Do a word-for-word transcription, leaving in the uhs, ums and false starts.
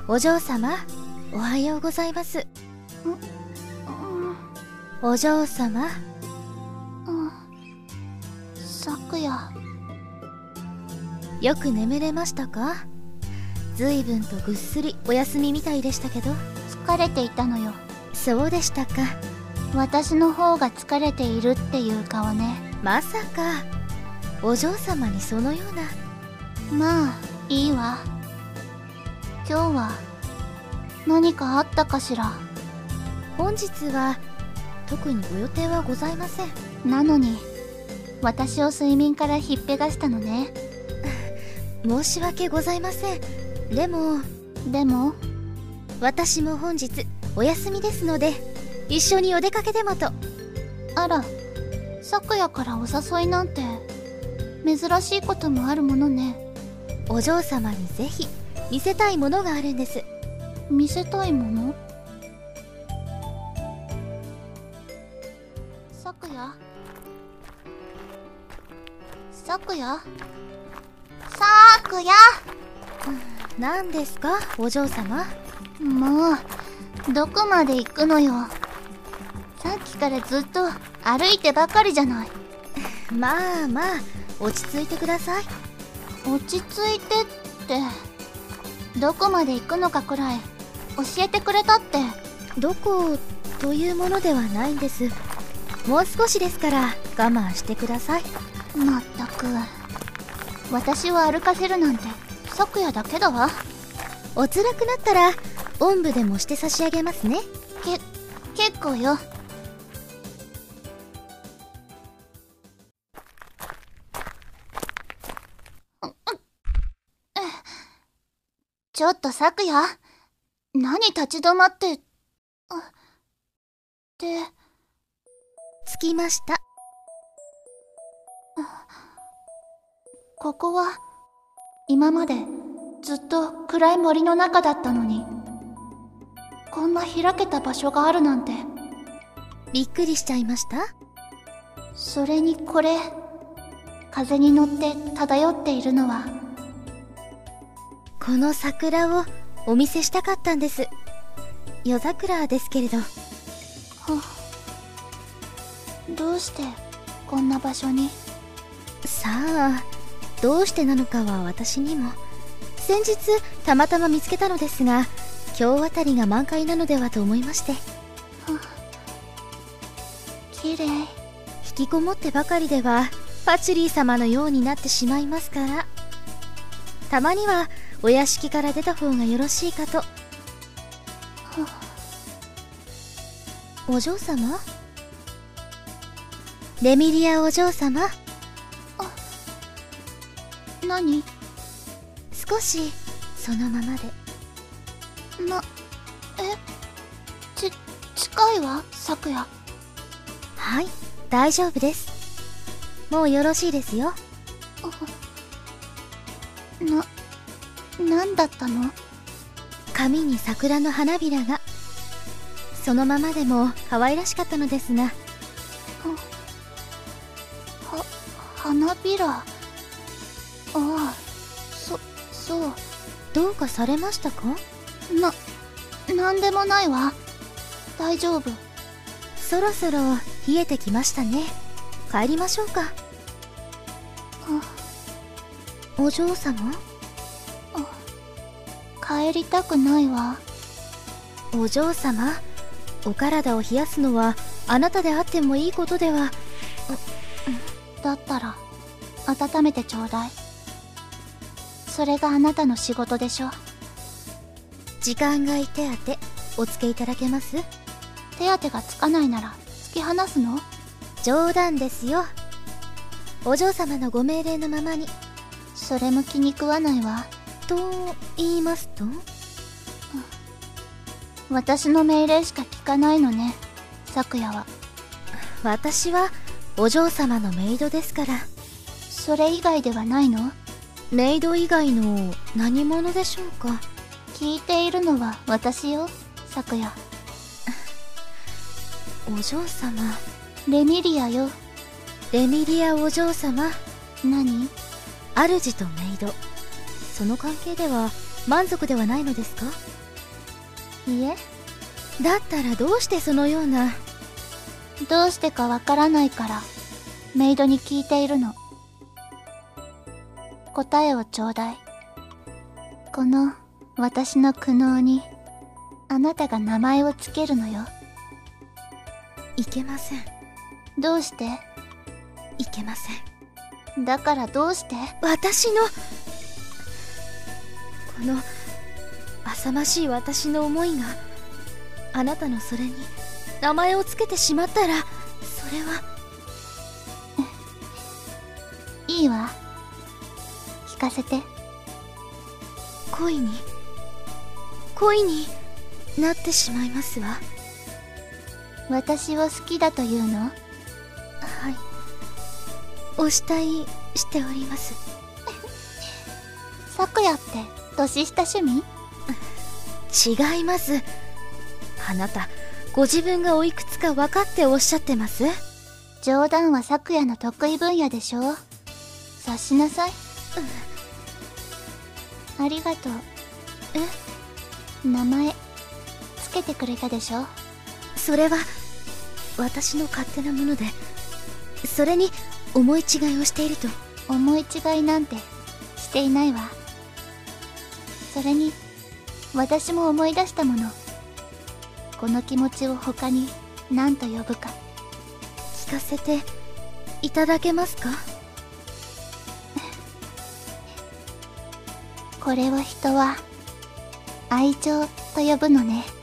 お嬢様、おはようございます。お嬢様。 うん。昨夜。 よく眠れましたか？随分とぐっすりお休みみたいでしたけど。 疲れていたのよ。 そうでしたか。 私の方が疲れているっていう顔ね。 まさかお嬢様にそのような。 まあいいわ。今日は何かあったかしら。 本日は特にご予定はございません。 なのに私を睡眠からひっぺがしたのね。 申し訳ございません。でもでも私も本日お休みですので、一緒にお出かけでもと。 あら、昨夜からお誘いなんて珍しいこともあるものね。 お嬢様にぜひ見せたいものがあるんです。 見せたいもの？昨夜昨夜昨夜何ですか、お嬢様。 もうどこまで行くのよ。さっきからずっと歩いてばかりじゃない。 まあまあ落ち着いてください。 落ち着いてってどこまで行くのかくらい教えてくれたって。 どこというものではないんです。もう少しですから我慢してください。 まったく私を歩かせるなんて昨夜だけだわ。 お辛くなったらおんぶでもして差し上げますね。 け結構よ。ちょっと昨夜、何立ち止まって。って。 着きました。 ここは今までずっと暗い森の中だったのに、こんな開けた場所があるなんて。 びっくりしちゃいました？ それにこれ、風に乗って漂っているのは、 この桜をお見せしたかったんです。夜桜ですけれど。 はどうしてこんな場所に？ さあ、どうしてなのかは私にも。先日たまたま見つけたのですが、今日あたりが満開なのではと思いまして。 きれい。 引きこもってばかりではパチュリー様のようになってしまいますから、たまにはお屋敷から出た方がよろしいかと。お嬢様？レミリアお嬢様。あ、 何？ 少しそのままで。 な、え、ち、近いわ、昨夜。 はい、大丈夫です。もうよろしいですよ。 な、なんだったの？ 髪に桜の花びらが。そのままでも可愛らしかったのですが。は、 花びら。ああ、そ、そう。 どうかされましたか？ な、なんでもないわ。大丈夫。 そろそろ冷えてきましたね。帰りましょうか。お嬢様？ 帰りたくないわ。 お嬢様、お体を冷やすのはあなたであってもいいことでは。 だったら温めてちょうだい。それがあなたの仕事でしょ。 時間外手当お付けいただけます？ 手当がつかないなら突き放すの？ 冗談ですよ。お嬢様のご命令のままに。 それも気に食わないわ。 と言いますと？ 私の命令しか聞かないのね、昨夜は。 私はお嬢様のメイドですから。 それ以外ではないの？ メイド以外の何者でしょうか？ 聞いているのは私よ、昨夜。 お嬢様。 レミリアよ。 レミリアお嬢様。 何？ 主とメイド、その関係では満足ではないのですか？ いえ、 だったらどうしてそのような。 どうしてかわからないからメイドに聞いているの。答えをちょうだい。この私の苦悩にあなたが名前をつけるのよ。 いけません。 どうして？ いけません。 だからどうして？ 私のこの浅ましい私の思いがあなたのそれに名前をつけてしまったら、それはいいわ、聞かせて。 恋に恋になってしまいますわ。 私を好きだというの？ はい、お慕いしております。 咲夜って年下趣味？ 違います。あなたご自分がおいくつか分かっておっしゃってます？ 冗談は咲夜の得意分野でしょ。察しなさい。うん、ありがとう。 え？ 名前つけてくれたでしょ。 それは私の勝手なもので、それに思い違いをしていると。 思い違いなんてしていないわ。それに私も思い出したもの。この気持ちを他に何と呼ぶか聞かせていただけますか？ これを人は愛情と呼ぶのね。